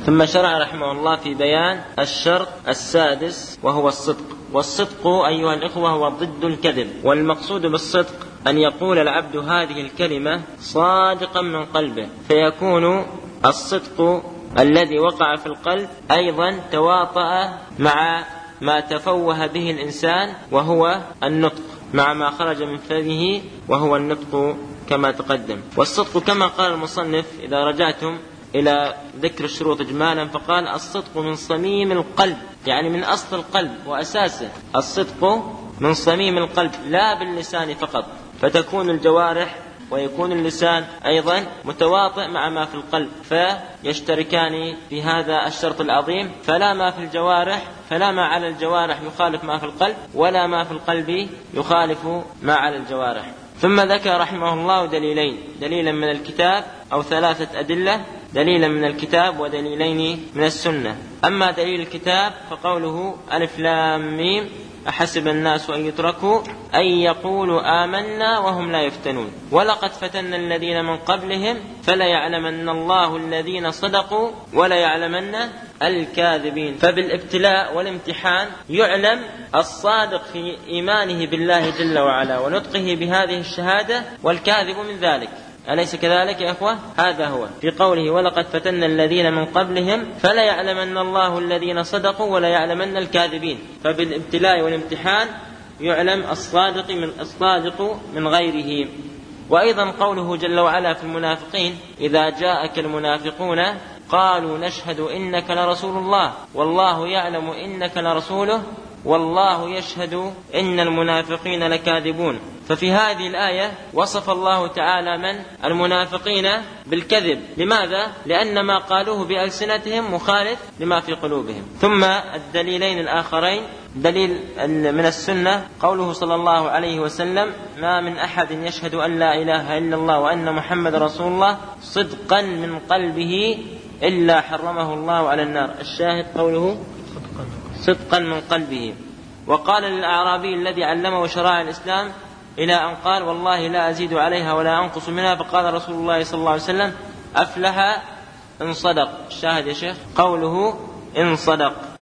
ثم شرع رحمه الله في بيان الشرط السادس وهو الصدق. والصدق أيها الإخوة هو ضد الكذب، والمقصود بالصدق أن يقول العبد هذه الكلمة صادقا من قلبه، فيكون الصدق الذي وقع في القلب أيضا تواطأ مع ما تفوه به الإنسان وهو النطق، مع ما خرج من فمه وهو النطق كما تقدم. والصدق كما قال المصنف إذا رجعتم إلى ذكر الشروط إجمالا فقال الصدق من صميم القلب، يعني من أصل القلب وأساسه. الصدق من صميم القلب لا باللسان فقط، فتكون الجوارح ويكون اللسان أيضا متواطئ مع ما في القلب، فيشتركان في هذا الشرط العظيم. فلا ما على الجوارح يخالف ما في القلب، ولا ما في القلب يخالف ما على الجوارح. ثم ذكر رحمه الله دليلين، دليلا من الكتاب أو 3 أدلة، دليلا من الكتاب ودليلين من السنة. أما دليل الكتاب فقوله ألف لام ميم أحسب الناس أن يتركوا أن يقولوا آمنا وهم لا يفتنون ولقد فتنا الذين من قبلهم فليعلمن الله الذين صدقوا وليعلمن الكاذبين. فبالابتلاء والامتحان يعلم الصادق في إيمانه بالله جل وعلا ونطقه بهذه الشهادة والكاذب من ذلك. أليس كذلك يا أخوة؟ هذا هو في قوله ولقد فتنا الذين من قبلهم فليعلمن الله الذين صدقوا وليعلمن الكاذبين. فبالابتلاء والامتحان يعلم الصادق من غيره. وأيضا قوله جل وعلا في المنافقين إذا جاءك المنافقون قالوا نشهد إنك لرسول الله والله يعلم إنك لرسوله والله يشهد إن المنافقين لكاذبون. ففي هذه الآية وصف الله تعالى من المنافقين بالكذب. لماذا؟ لأن ما قالوه بألسنتهم مخالف لما في قلوبهم. ثم الدليلين الآخرين دليل من السنة قوله صلى الله عليه وسلم ما من أحد يشهد أن لا إله إلا الله وأن محمد رسول الله صدقا من قلبه إلا حرمه الله على النار. الشاهد قوله صدقا من قلبه. وقال للأعرابي الذي علمه شرائع الإسلام إلى أن قال والله لا أزيد عليها ولا أنقص منها، فقال رسول الله صلى الله عليه وسلم أفلح إن صدق. الشاهد يا شيخ قوله إن صدق.